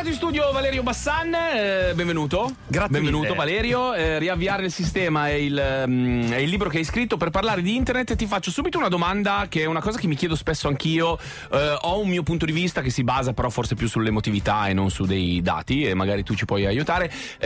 Entrato in studio Valerio Bassan, benvenuto. Grazie benvenuto mille. Valerio. Riavviare il sistema è il libro che hai scritto per parlare di internet. Ti faccio subito una domanda che è una cosa che mi chiedo spesso anch'io. Ho un mio punto di vista che si basa però forse più sull'emotività e non su dei dati, e magari tu ci puoi aiutare.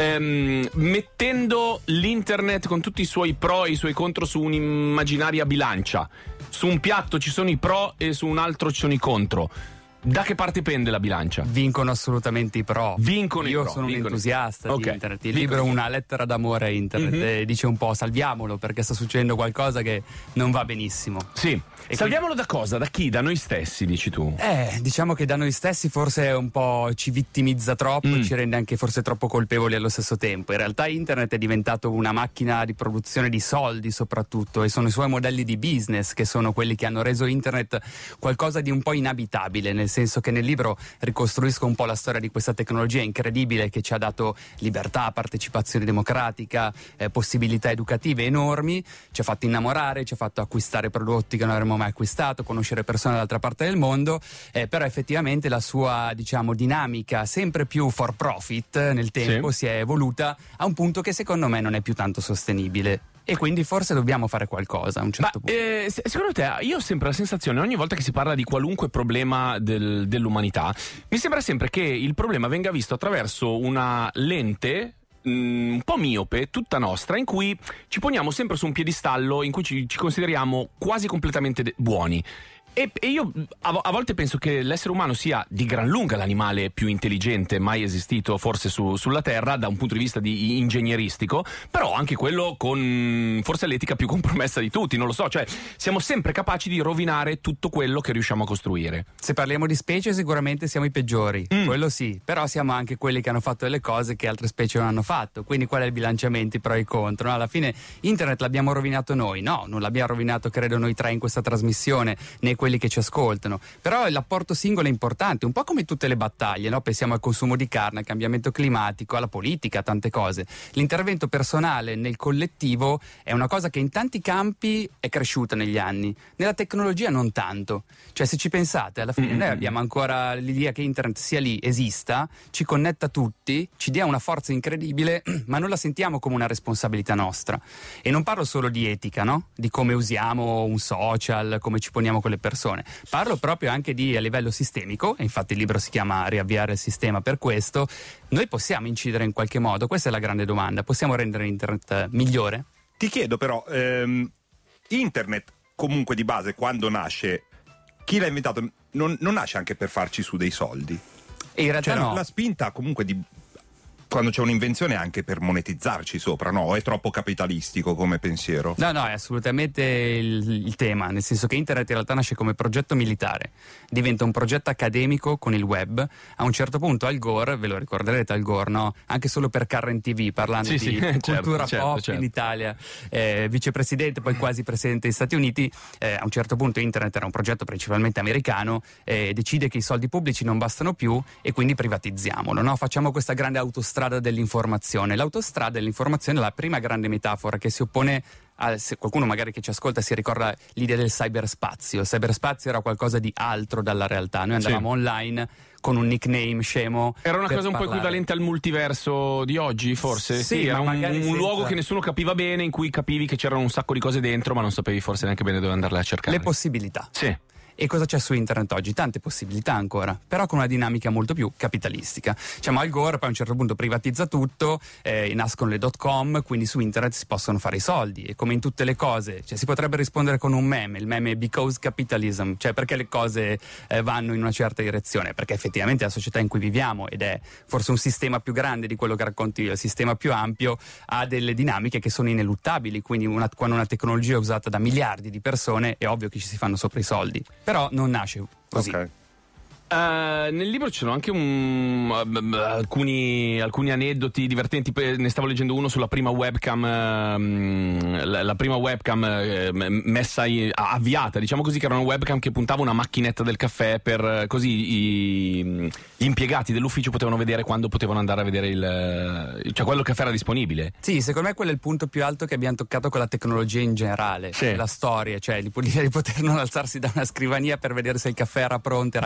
Mettendo l'internet con tutti i suoi pro e i suoi contro su un'immaginaria bilancia, su un piatto ci sono i pro e su un altro ci sono i contro. Da che parte pende la bilancia? Vincono assolutamente i pro. Io sono un entusiasta di internet. Il libro è una lettera d'amore a internet. Mm-hmm. Dice un po' salviamolo perché sta succedendo qualcosa che non va benissimo. Sì. E salviamolo da cosa? Da chi? Da noi stessi, dici tu? Diciamo che da noi stessi forse un po' ci vittimizza troppo, ci rende anche forse troppo colpevoli allo stesso tempo. In realtà internet è diventato una macchina di produzione di soldi soprattutto, e sono i suoi modelli di business che sono quelli che hanno reso internet qualcosa di un po' inabitabile, nel senso che nel libro ricostruisco un po' la storia di questa tecnologia incredibile che ci ha dato libertà, partecipazione democratica, possibilità educative enormi, ci ha fatto innamorare, ci ha fatto acquistare prodotti che non avremmo mai acquistato, conoscere persone dall'altra parte del mondo, però effettivamente la sua, diciamo, dinamica sempre più for profit nel tempo si è evoluta a un punto che secondo me non è più tanto sostenibile. E quindi forse dobbiamo fare qualcosa a un certo punto. Secondo te, io ho sempre la sensazione, ogni volta che si parla di qualunque problema dell'umanità, mi sembra sempre che il problema venga visto attraverso una lente un po' miope, tutta nostra, in cui ci poniamo sempre su un piedistallo in cui ci consideriamo quasi completamente buoni. E io a volte penso che l'essere umano sia di gran lunga l'animale più intelligente mai esistito forse sulla Terra da un punto di vista di ingegneristico, però anche quello con forse l'etica più compromessa di tutti, non lo so, cioè siamo sempre capaci di rovinare tutto quello che riusciamo a costruire. Se parliamo di specie sicuramente siamo i peggiori, quello sì, però siamo anche quelli che hanno fatto delle cose che altre specie non hanno fatto, quindi qual è il bilanciamento, i pro e i contro? No? Alla fine internet l'abbiamo rovinato noi? No, non l'abbiamo rovinato credo noi tre in questa trasmissione, né quelli che ci ascoltano, però l'apporto singolo è importante, un po' come tutte le battaglie, no? Pensiamo al consumo di carne, al cambiamento climatico, alla politica, a tante cose. L'intervento personale nel collettivo è una cosa che in tanti campi è cresciuta negli anni, nella tecnologia non tanto, cioè se ci pensate alla fine noi abbiamo ancora l'idea che internet sia lì, esista, ci connetta tutti, ci dia una forza incredibile, ma non la sentiamo come una responsabilità nostra. E non parlo solo di etica, no? Di come usiamo un social, come ci poniamo con le persone. Parlo proprio anche a livello sistemico, e infatti il libro si chiama Riavviare il sistema per questo. Noi possiamo incidere in qualche modo? Questa è la grande domanda. Possiamo rendere internet migliore? Ti chiedo però, internet comunque di base quando nasce, chi l'ha inventato non nasce anche per farci su dei soldi? E in realtà no. La spinta comunque quando c'è un'invenzione è anche per monetizzarci sopra, no? O è troppo capitalistico come pensiero? No, è assolutamente il tema, nel senso che internet in realtà nasce come progetto militare, diventa un progetto accademico con il web. A un certo punto Al Gore, ve lo ricorderete Al Gore, no? Anche solo per Current TV, parlando di cultura pop in Italia, vicepresidente, poi quasi presidente degli Stati Uniti, a un certo punto internet era un progetto principalmente americano, decide che i soldi pubblici non bastano più e quindi privatizziamolo, no? Facciamo questa grande autostrada dell'informazione. L'autostrada dell'informazione è la prima grande metafora che si oppone se qualcuno magari che ci ascolta si ricorda l'idea del cyberspazio. Il cyberspazio era qualcosa di altro dalla realtà. Noi andavamo online con un nickname scemo. Era una cosa un po' equivalente al multiverso di oggi, forse? Sì, era un luogo che nessuno capiva bene, in cui capivi che c'erano un sacco di cose dentro, ma non sapevi forse neanche bene dove andarle a cercare. Le possibilità. Sì. E cosa c'è su internet oggi? Tante possibilità ancora, però con una dinamica molto più capitalistica. Diciamo Al Gore poi a un certo punto privatizza tutto, nascono le .com, quindi su internet si possono fare i soldi, e come in tutte le cose, cioè si potrebbe rispondere con un meme, il meme because capitalism, cioè perché le cose vanno in una certa direzione, perché effettivamente la società in cui viviamo, ed è forse un sistema più grande di quello che racconti io, il sistema più ampio, ha delle dinamiche che sono ineluttabili, quindi quando una tecnologia è usata da miliardi di persone è ovvio che ci si fanno sopra i soldi. Però non nasce così. Okay. Nel libro ci sono anche alcuni aneddoti divertenti. Ne stavo leggendo uno sulla prima webcam, la prima webcam avviata, diciamo così, che era una webcam che puntava una macchinetta del caffè per così gli impiegati dell'ufficio potevano vedere quando potevano andare a vedere cioè quello che era disponibile. Sì, secondo me quello è il punto più alto che abbiamo toccato con la tecnologia in generale, la storia, cioè l'idea di poter non alzarsi da una scrivania per vedere se il caffè era pronto, era caldo, era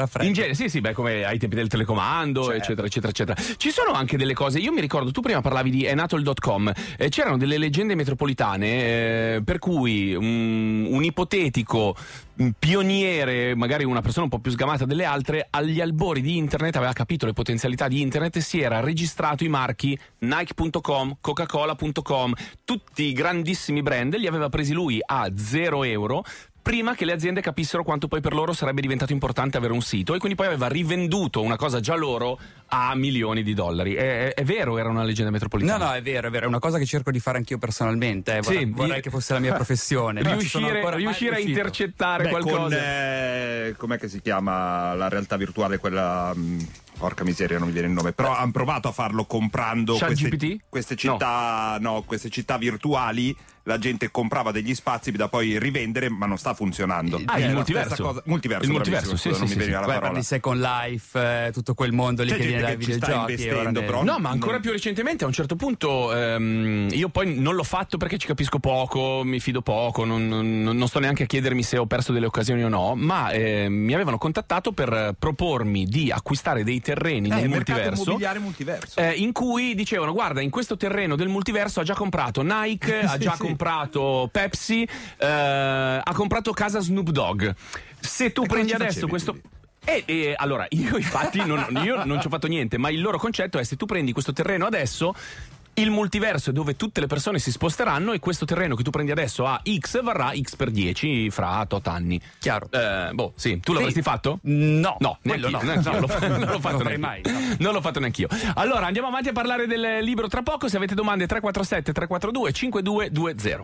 era freddo. In genere, sì, beh, come ai tempi del telecomando, Certo. eccetera. Ci sono anche delle cose, io mi ricordo, tu prima parlavi di enatol.com, c'erano delle leggende metropolitane per cui un ipotetico pioniere, magari una persona un po' più sgamata delle altre, agli albori di internet aveva capito le potenzialità di internet e si era registrato i marchi Nike.com, Coca-Cola.com, tutti i grandissimi brand, li aveva presi lui a €0 prima che le aziende capissero quanto poi per loro sarebbe diventato importante avere un sito, e quindi poi aveva rivenduto una cosa già loro a milioni di dollari. È vero, era una leggenda metropolitana. No, è vero, è una cosa che cerco di fare anch'io personalmente. Sì, vorrei che fosse la mia professione. Non ci sono ancora mai riuscire a riuscito. intercettare qualcosa. Con com'è che si chiama la realtà virtuale, quella porca miseria, non mi viene il nome, però hanno provato a farlo comprando ChatGPT? queste città, queste città virtuali. La gente comprava degli spazi da poi rivendere, ma non sta funzionando. Il È la multiverso. stessa cosa. Multiverso, Il multiverso, bravissimo, sì, non sì, mi sì, veniva la Guarda, parola. di Second Life, tutto quel mondo lì C'è che viene gente dai che ci sta videogiochi. investendo, però No, ma ancora più recentemente, a un certo punto, io poi non l'ho fatto perché ci capisco poco, mi fido poco, non sto neanche a chiedermi se ho perso delle occasioni o no, ma mi avevano contattato per propormi di acquistare dei terreni nel il mercato multiverso. immobiliare multiverso. In cui dicevano: guarda, in questo terreno del multiverso ha già comprato Nike, ha già comprato Pepsi, ha comprato casa Snoop Dogg. Se tu E prendi cosa ci adesso facevi, questo. quindi? Allora, io infatti io non ci ho fatto niente, ma il loro concetto è: se tu prendi questo terreno adesso, il multiverso è dove tutte le persone si sposteranno e questo terreno che tu prendi adesso a X varrà X per 10 fra tot anni. Chiaro. Sì, tu l'avresti fatto? No, Neanch'io, quello no. neanch'io, non l'ho fatto Non lo neanch'io. farei mai. No. Non l'ho fatto neanch'io. Allora, andiamo avanti a parlare del libro tra poco. Se avete domande, 347 342 5220.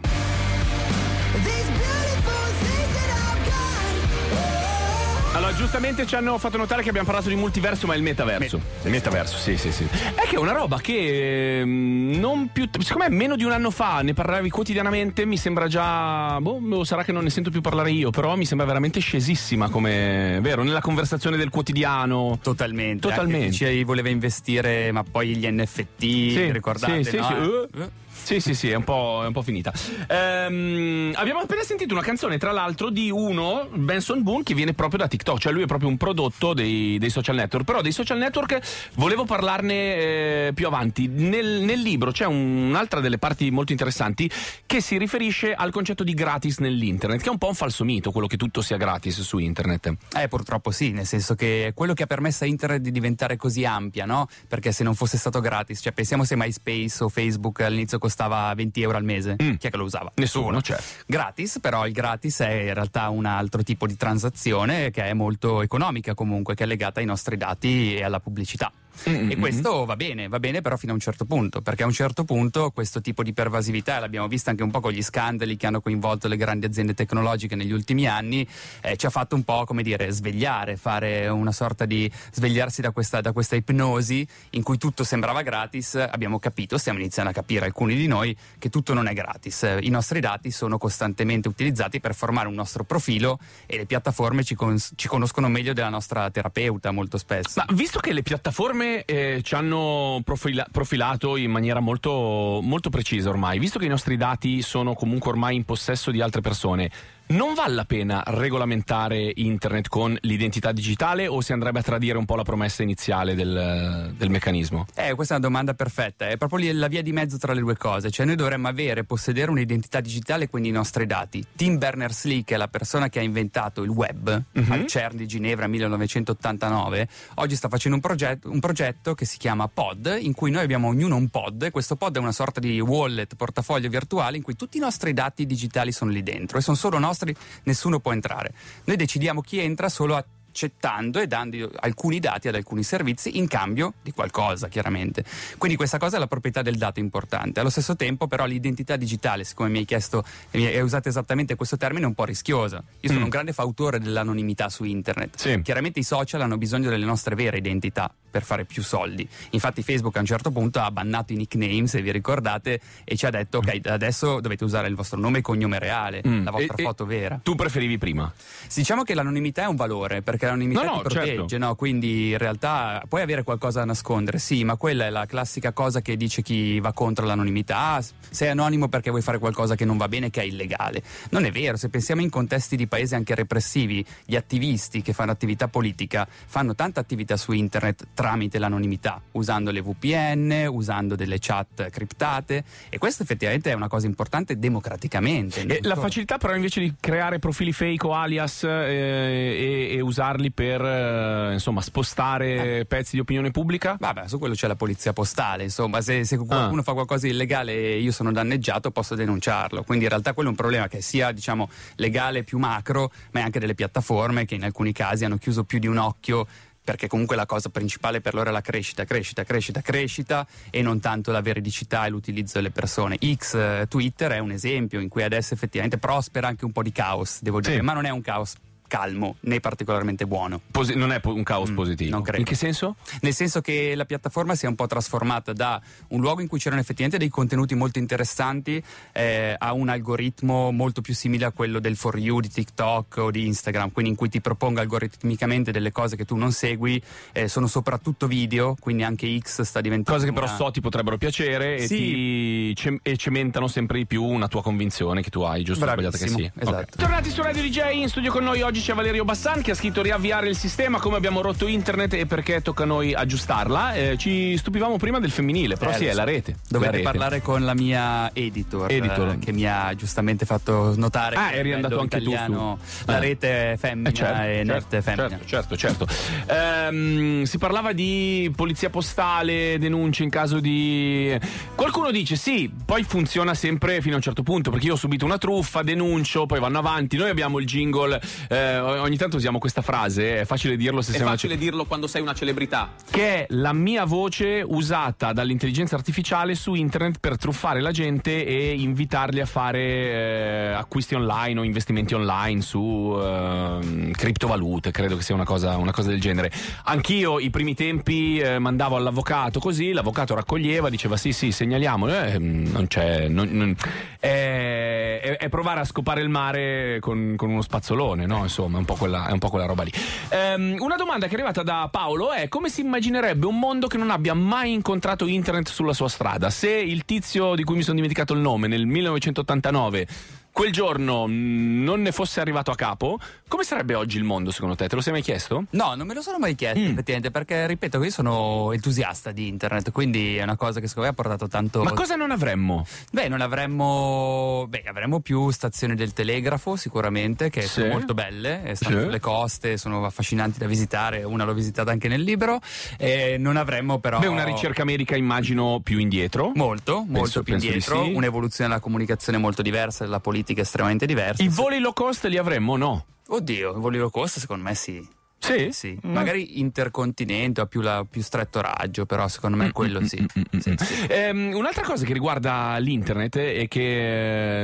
Allora, giustamente ci hanno fatto notare che abbiamo parlato di multiverso, ma è il metaverso. Il metaverso, sì. È che è una roba che non più. Secondo me, meno di un anno fa ne parlavi quotidianamente. Mi sembra già. Sarà che non ne sento più parlare io, però mi sembra veramente scesissima come. Vero? Nella conversazione del quotidiano. Totalmente. Anche chi ci voleva investire, ma poi gli NFT, ricordate? Sì, no? Sì, è un po' finita. Abbiamo appena sentito una canzone, tra l'altro, di uno, Benson Boone, che viene proprio da TikTok, cioè lui è proprio un prodotto dei social network. Però dei social network volevo parlarne più avanti. Nel libro c'è un'altra delle parti molto interessanti che si riferisce al concetto di gratis nell'internet, che è un po' un falso mito, quello che tutto sia gratis su internet. Purtroppo sì, nel senso che è quello che ha permesso a internet di diventare così ampia, no? Perché se non fosse stato gratis, cioè pensiamo se MySpace o Facebook all'inizio costava €20 al mese, chi è che lo usava? Nessuno, cioè. Gratis, però il gratis è in realtà un altro tipo di transazione che è molto economica comunque, che è legata ai nostri dati e alla pubblicità. E questo va bene però fino a un certo punto, perché a un certo punto questo tipo di pervasività, l'abbiamo vista anche un po' con gli scandali che hanno coinvolto le grandi aziende tecnologiche negli ultimi anni, ci ha fatto un po', come dire, svegliare, fare una sorta di svegliarsi da questa ipnosi in cui tutto sembrava gratis. Abbiamo capito, stiamo iniziando a capire alcuni di noi, che tutto non è gratis. I nostri dati sono costantemente utilizzati per formare un nostro profilo e le piattaforme ci conoscono meglio della nostra terapeuta molto spesso. Ma visto che le piattaforme ci hanno profilato in maniera molto, molto precisa ormai, visto che i nostri dati sono comunque ormai in possesso di altre persone, non vale la pena regolamentare internet con l'identità digitale, o si andrebbe a tradire un po' la promessa iniziale del meccanismo? Questa è una domanda perfetta, è proprio lì la via di mezzo tra le due cose, cioè noi dovremmo possedere un'identità digitale, quindi i nostri dati. Tim Berners-Lee, che è la persona che ha inventato il web al CERN di Ginevra 1989, oggi sta facendo un progetto che si chiama Pod, in cui noi abbiamo ognuno un pod, e questo pod è una sorta di wallet, portafoglio virtuale in cui tutti i nostri dati digitali sono lì dentro e sono solo nostri, nessuno può entrare. Noi decidiamo chi entra solo accettando e dando alcuni dati ad alcuni servizi in cambio di qualcosa, chiaramente. Quindi questa cosa è la proprietà del dato importante. Allo stesso tempo però l'identità digitale, siccome mi hai chiesto e usate esattamente questo termine, è un po' rischiosa. Io sono un grande fautore dell'anonimità su internet. Sì. Chiaramente i social hanno bisogno delle nostre vere identità, per fare più soldi. Infatti Facebook a un certo punto ha bannato i nickname, se vi ricordate, e ci ha detto ok, adesso dovete usare il vostro nome e cognome reale, la vostra foto vera. Tu preferivi prima? Diciamo che l'anonimità è un valore, perché l'anonimità ti protegge, certo. no? Quindi in realtà puoi avere qualcosa da nascondere, sì, ma quella è la classica cosa che dice chi va contro l'anonimità. Sei anonimo perché vuoi fare qualcosa che non va bene, che è illegale. Non è vero, se pensiamo in contesti di paesi anche repressivi, gli attivisti che fanno attività politica fanno tanta attività su internet tramite l'anonimità, usando le VPN, usando delle chat criptate, e questo effettivamente è una cosa importante democraticamente. E la facilità però invece di creare profili fake o alias e usarli per insomma spostare pezzi di opinione pubblica? Vabbè, su quello c'è la polizia postale, insomma, se qualcuno fa qualcosa di illegale e io sono danneggiato posso denunciarlo, quindi in realtà quello è un problema che sia, diciamo, legale più macro, ma è anche delle piattaforme che in alcuni casi hanno chiuso più di un occhio, perché comunque la cosa principale per loro è la crescita e non tanto la veridicità e l'utilizzo delle persone. Twitter è un esempio in cui adesso effettivamente prospera anche un po' di caos, devo dire, ma non è un caos calmo né particolarmente buono. Non è un caos positivo. Non credo. In che senso? Nel senso che la piattaforma si è un po' trasformata da un luogo in cui c'erano effettivamente dei contenuti molto interessanti a un algoritmo molto più simile a quello del For You di TikTok o di Instagram, quindi in cui ti propongo algoritmicamente delle cose che tu non segui, sono soprattutto video, quindi anche X sta diventando cose che però so ti potrebbero piacere, sì. e cementano sempre di più una tua convinzione che tu hai, giusto o sbagliata che sia. Esatto. Okay. Tornati su Radio DJ, in studio con noi oggi c'è Valerio Bassan che ha scritto riavviare il sistema, come abbiamo rotto internet e perché tocca a noi aggiustarla. Ci stupivamo prima del femminile, però sì, è la rete. Dovete parlare con la mia editor. Che mi ha giustamente fatto notare che eri andato anche italiano, tu la rete è femmina e net è femmina. Certo. Si parlava di polizia postale, denunce in caso di... Qualcuno dice sì, poi funziona sempre fino a un certo punto, perché io ho subito una truffa, denuncio, poi vanno avanti. Noi abbiamo il jingle, ogni tanto usiamo questa frase, è facile dirlo se è facile dirlo quando sei una celebrità, che è la mia voce usata dall'intelligenza artificiale su internet per truffare la gente e invitarli a fare acquisti online o investimenti online su criptovalute. Credo che sia una cosa del genere. Anch'io i primi tempi mandavo all'avvocato così, l'avvocato raccoglieva, diceva sì segnaliamo, non c'è, è provare a scopare il mare con uno spazzolone, no? Insomma, è un po' quella roba lì. Una domanda che è arrivata da Paolo è: come si immaginerebbe un mondo che non abbia mai incontrato internet sulla sua strada? Se il tizio di cui mi sono dimenticato il nome nel 1989 quel giorno non ne fosse arrivato a capo, come sarebbe oggi il mondo secondo te? Te lo sei mai chiesto? No, non me lo sono mai chiesto effettivamente, perché ripeto che io sono entusiasta di internet, quindi è una cosa che secondo me ha portato tanto. Ma cosa non avremmo? Avremmo più stazioni del telegrafo sicuramente, che sono molto belle, stanno sulle coste, sono affascinanti da visitare, una l'ho visitata anche nel libro, e non avremmo però una ricerca medica immagino più indietro, molto più indietro, sì. Un'evoluzione della comunicazione molto diversa, della politica estremamente diversa. I voli low cost li avremmo, no? Oddio, i voli low cost secondo me sì. Sì? Magari intercontinente o più stretto raggio, però secondo me quello sì. Sì. Un'altra cosa che riguarda l'internet è che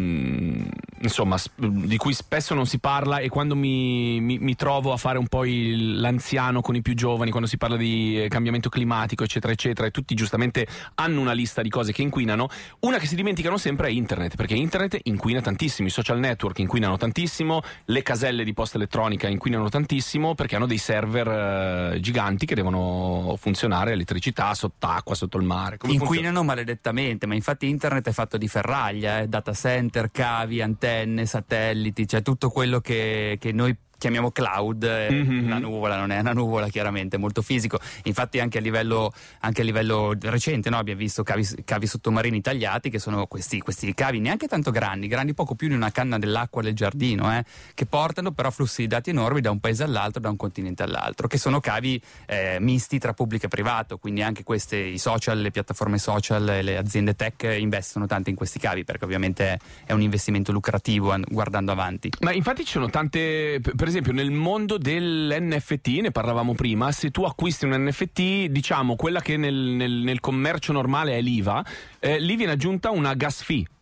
insomma di cui spesso non si parla, e quando mi trovo a fare un po' l'anziano con i più giovani, quando si parla di cambiamento climatico eccetera e tutti giustamente hanno una lista di cose che inquinano, una che si dimenticano sempre è internet, perché internet inquina tantissimo, i social network inquinano tantissimo, le caselle di posta elettronica inquinano tantissimo, perché hanno dei server giganti che devono funzionare a elettricità, sott'acqua, sotto il mare. Come inquinano maledettamente, ma infatti internet è fatto di ferraglia, data center, cavi, antenne, satelliti, cioè tutto quello che noi chiamiamo cloud, la nuvola non è una nuvola, chiaramente è molto fisico. Infatti anche a livello recente, no? Abbiamo visto cavi sottomarini tagliati, che sono questi cavi neanche tanto grandi poco più di una canna dell'acqua del giardino, che portano però flussi di dati enormi da un paese all'altro, da un continente all'altro, che sono cavi misti tra pubblico e privato, quindi anche i social, le piattaforme social e le aziende tech investono tanto in questi cavi, perché ovviamente è un investimento lucrativo guardando avanti. Ma infatti ci sono tante, per esempio nel mondo dell'NFT, ne parlavamo prima, se tu acquisti un NFT, diciamo quella che nel commercio normale è l'IVA, lì viene aggiunta una gas fee.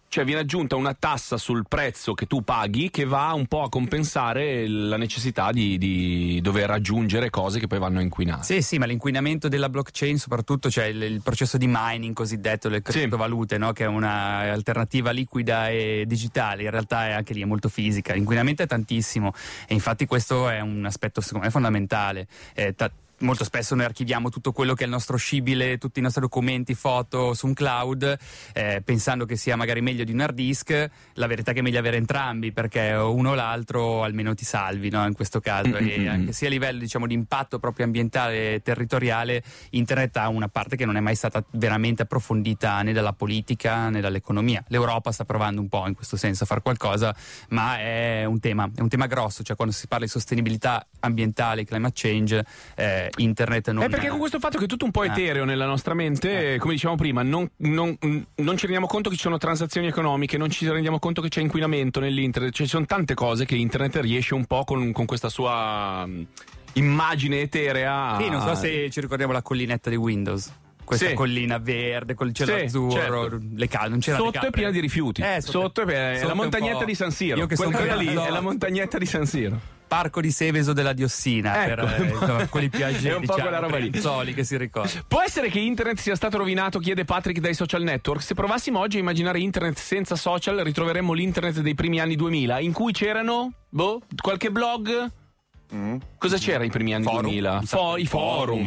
Cioè viene aggiunta una tassa sul prezzo che tu paghi che va un po' a compensare la necessità di dover aggiungere cose che poi vanno a inquinare. Sì, ma l'inquinamento della blockchain soprattutto, cioè il processo di mining cosiddetto, le criptovalute, no? Che è una alternativa liquida e digitale, in realtà è anche lì è molto fisica, l'inquinamento è tantissimo e infatti questo è un aspetto secondo me fondamentale. Molto spesso noi archiviamo tutto quello che è il nostro scibile, tutti i nostri documenti, foto su un cloud, pensando che sia magari meglio di un hard disk. La verità è che è meglio avere entrambi, perché uno o l'altro almeno ti salvi, no? In questo caso. E anche sia a livello, diciamo, di impatto proprio ambientale e territoriale, internet ha una parte che non è mai stata veramente approfondita né dalla politica né dall'economia. L'Europa sta provando un po' in questo senso a fare qualcosa, ma è un tema grosso, cioè quando si parla di sostenibilità ambientale, climate change, internet non è perché con questo fatto che è tutto un po' etereo nella nostra mente, come dicevamo prima, non ci rendiamo conto che ci sono transazioni economiche, non ci rendiamo conto che c'è inquinamento nell'internet, cioè ci sono tante cose che internet riesce un po' con questa sua immagine eterea. Sì, non so se ci ricordiamo la collinetta di Windows. Questa collina verde col cielo azzurro, certo. Le calde, non c'era sotto è piena di rifiuti. Sotto è la montagnetta di San Siro. Quella lì è la montagnetta di San Siro. Parco di Seveso della Diossina, ecco. Per quelli più agenti, è un po' quella roba lì. Che si ricorda. Può essere che internet sia stato rovinato, chiede Patrick dai social network. Se provassimo oggi a immaginare internet senza social, ritroveremmo l'internet dei primi anni 2000, in cui c'erano qualche blog. Cosa c'era i primi anni 2000? I forum,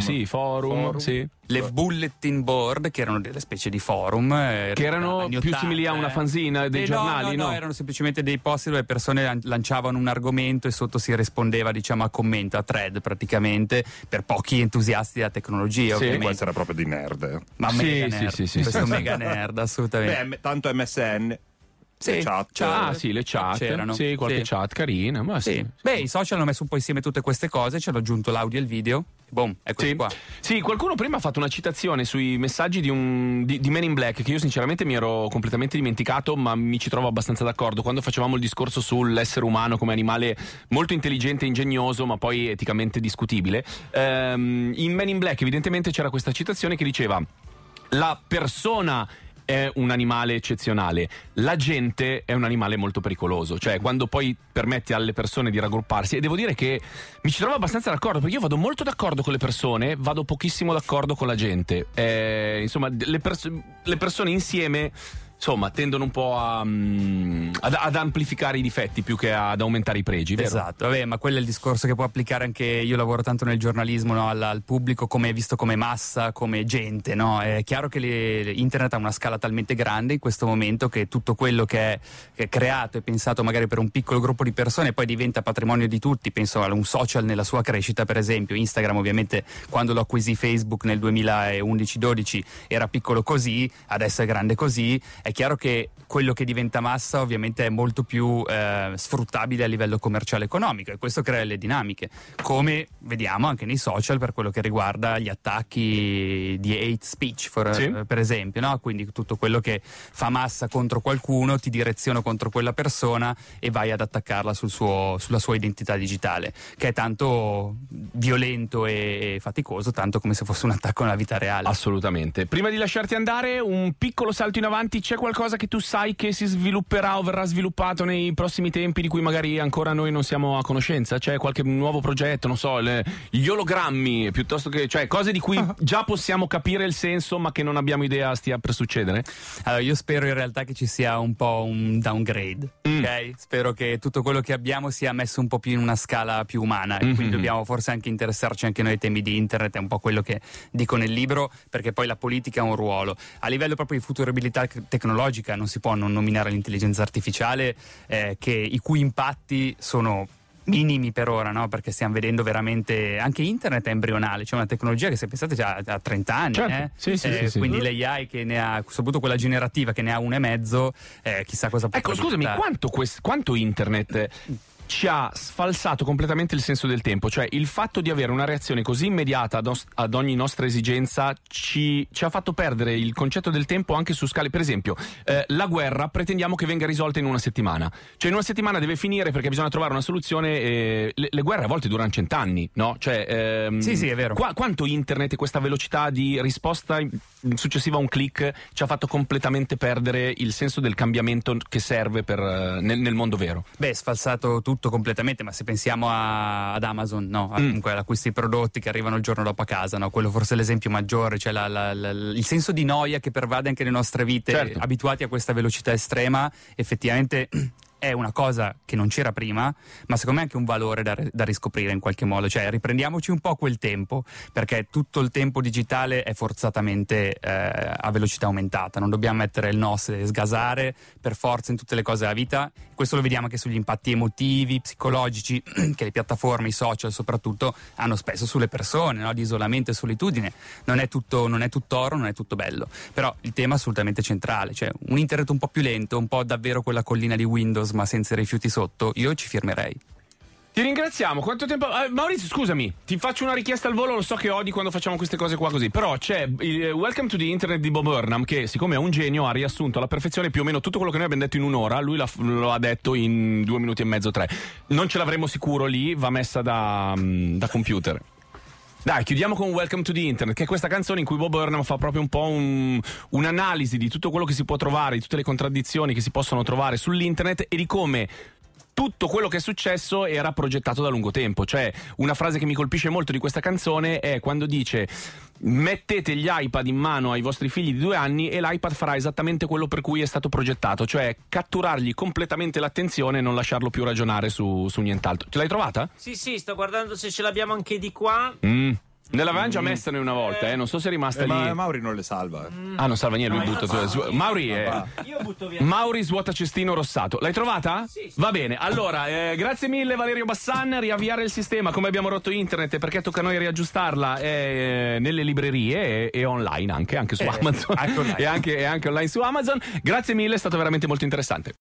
sì. Le bulletin board, che erano delle specie di forum che erano più 80, simili a una fanzina dei giornali, no, erano semplicemente dei post dove le persone lanciavano un argomento e sotto si rispondeva, diciamo, a commento, a thread praticamente, per pochi entusiasti della tecnologia. Ovviamente. Questo era proprio di nerd. Ma mega nerd, questo mega nerd, assolutamente. Beh, tanto MSN. Sì, le chat. Le chat c'erano. Sì, qualche chat carina. Ma sì. Beh, i social hanno messo un po' insieme tutte queste cose, ci hanno aggiunto l'audio e il video. Boom, eccoci qua. Sì, qualcuno prima ha fatto una citazione sui messaggi di Men in Black, che io sinceramente mi ero completamente dimenticato, ma mi ci trovo abbastanza d'accordo. Quando facevamo il discorso sull'essere umano come animale molto intelligente e ingegnoso, ma poi eticamente discutibile, in Men in Black evidentemente c'era questa citazione che diceva: la persona è un animale eccezionale, la gente è un animale molto pericoloso. Cioè, quando poi permetti alle persone di raggrupparsi, e devo dire che mi ci trovo abbastanza d'accordo, perché io vado molto d'accordo con le persone, vado pochissimo d'accordo con la gente. Insomma, le persone insieme, insomma, tendono un po' ad amplificare i difetti più che ad aumentare i pregi, vero? Esatto, vabbè, ma quello è il discorso che può applicare anche, io lavoro tanto nel giornalismo, no? al pubblico, come visto come massa, come gente, no? È chiaro che internet ha una scala talmente grande in questo momento che tutto quello che è creato e pensato magari per un piccolo gruppo di persone poi diventa patrimonio di tutti. Penso a un social nella sua crescita, per esempio Instagram, ovviamente quando lo acquisì Facebook nel 2011-12 era piccolo così, adesso è grande così. È chiaro che quello che diventa massa ovviamente è molto più sfruttabile a livello commerciale economico, e questo crea le dinamiche, come vediamo anche nei social per quello che riguarda gli attacchi di hate speech, per esempio, no? Quindi tutto quello che fa massa contro qualcuno, ti direziona contro quella persona e vai ad attaccarla sulla sua identità digitale, che è tanto violento e faticoso, tanto come se fosse un attacco nella vita reale. Assolutamente. Prima di lasciarti andare, un piccolo salto in avanti: c'è qualcosa che tu sai che si svilupperà o verrà sviluppato nei prossimi tempi di cui magari ancora noi non siamo a conoscenza? C'è qualche nuovo progetto, non so, gli ologrammi, piuttosto che, cioè, cose di cui già possiamo capire il senso ma che non abbiamo idea stia per succedere? Allora, io spero in realtà che ci sia un po' un downgrade, ok? Spero che tutto quello che abbiamo sia messo un po' più in una scala più umana, e quindi dobbiamo forse anche interessarci anche noi ai temi di internet. È un po' quello che dico nel libro, perché poi la politica ha un ruolo a livello proprio di futuribilità tecnologica. Non si può non nominare l'intelligenza artificiale, i cui impatti sono minimi per ora, no? Perché stiamo vedendo veramente, anche internet è embrionale, c'è una tecnologia che, se pensate, già ha 30 anni, certo. Sì. Quindi l'AI che ne ha, soprattutto quella generativa che ne ha 1,5, chissà cosa può Scusami, quanto internet ci ha sfalsato completamente il senso del tempo, cioè il fatto di avere una reazione così immediata ad ogni nostra esigenza ci ha fatto perdere il concetto del tempo anche su scale. Per esempio, la guerra pretendiamo che venga risolta in una settimana, cioè in una settimana deve finire perché bisogna trovare una soluzione. Le guerre a volte durano 100 anni, no? Cioè, sì, è vero. Quanto internet e questa velocità di risposta successiva a un click ci ha fatto completamente perdere il senso del cambiamento che serve nel mondo vero. Beh, sfalsato tutto completamente, ma se pensiamo ad Amazon, no? Comunque all'acquisto di prodotti che arrivano il giorno dopo a casa, no? Quello forse è l'esempio maggiore, cioè il senso di noia che pervade anche le nostre vite, certo, abituati a questa velocità estrema, effettivamente è una cosa che non c'era prima, ma secondo me è anche un valore da riscoprire in qualche modo, cioè riprendiamoci un po' quel tempo, perché tutto il tempo digitale è forzatamente a velocità aumentata, non dobbiamo mettere il no, sgasare per forza in tutte le cose della vita. Questo lo vediamo anche sugli impatti emotivi, psicologici che le piattaforme, i social soprattutto, hanno spesso sulle persone, no? Di isolamento e solitudine. Non è tutto oro, non è tutto bello, però il tema è assolutamente centrale, cioè un internet un po' più lento, un po' davvero quella collina di Windows ma senza rifiuti sotto, io ci firmerei. Ti ringraziamo. Quanto tempo... Maurizio, scusami, ti faccio una richiesta al volo, lo so che odi quando facciamo queste cose qua così, però c'è il Welcome to the Internet di Bob Burnham che, siccome è un genio, ha riassunto alla perfezione più o meno tutto quello che noi abbiamo detto in un'ora, lui lo ha detto in 2 minuti e mezzo, 3. Non ce l'avremo sicuro lì, va messa da computer. Dai, chiudiamo con Welcome to the Internet, che è questa canzone in cui Bob Burnham fa proprio un po' un'analisi di tutto quello che si può trovare, di tutte le contraddizioni che si possono trovare sull'internet e di come tutto quello che è successo era progettato da lungo tempo. Cioè, una frase che mi colpisce molto di questa canzone è quando dice: mettete gli iPad in mano ai vostri figli di 2 anni e l'iPad farà esattamente quello per cui è stato progettato, cioè catturargli completamente l'attenzione e non lasciarlo più ragionare su nient'altro. Ce l'hai trovata? Sì, sto guardando se ce l'abbiamo anche di qua. Ne l'avevamo già messa noi una volta, non so se è rimasta lì. Ma Mauri non le salva. Ah, non salva niente, lui butta. Mauri Io butto via. Mauri svuota cestino rossato. L'hai trovata? Sì. Va bene, allora, grazie mille Valerio Bassan. Riavviare il sistema, come abbiamo rotto internet, perché tocca a noi riaggiustarla nelle librerie e online anche su Amazon. Anche online. e anche online su Amazon. Grazie mille, è stato veramente molto interessante.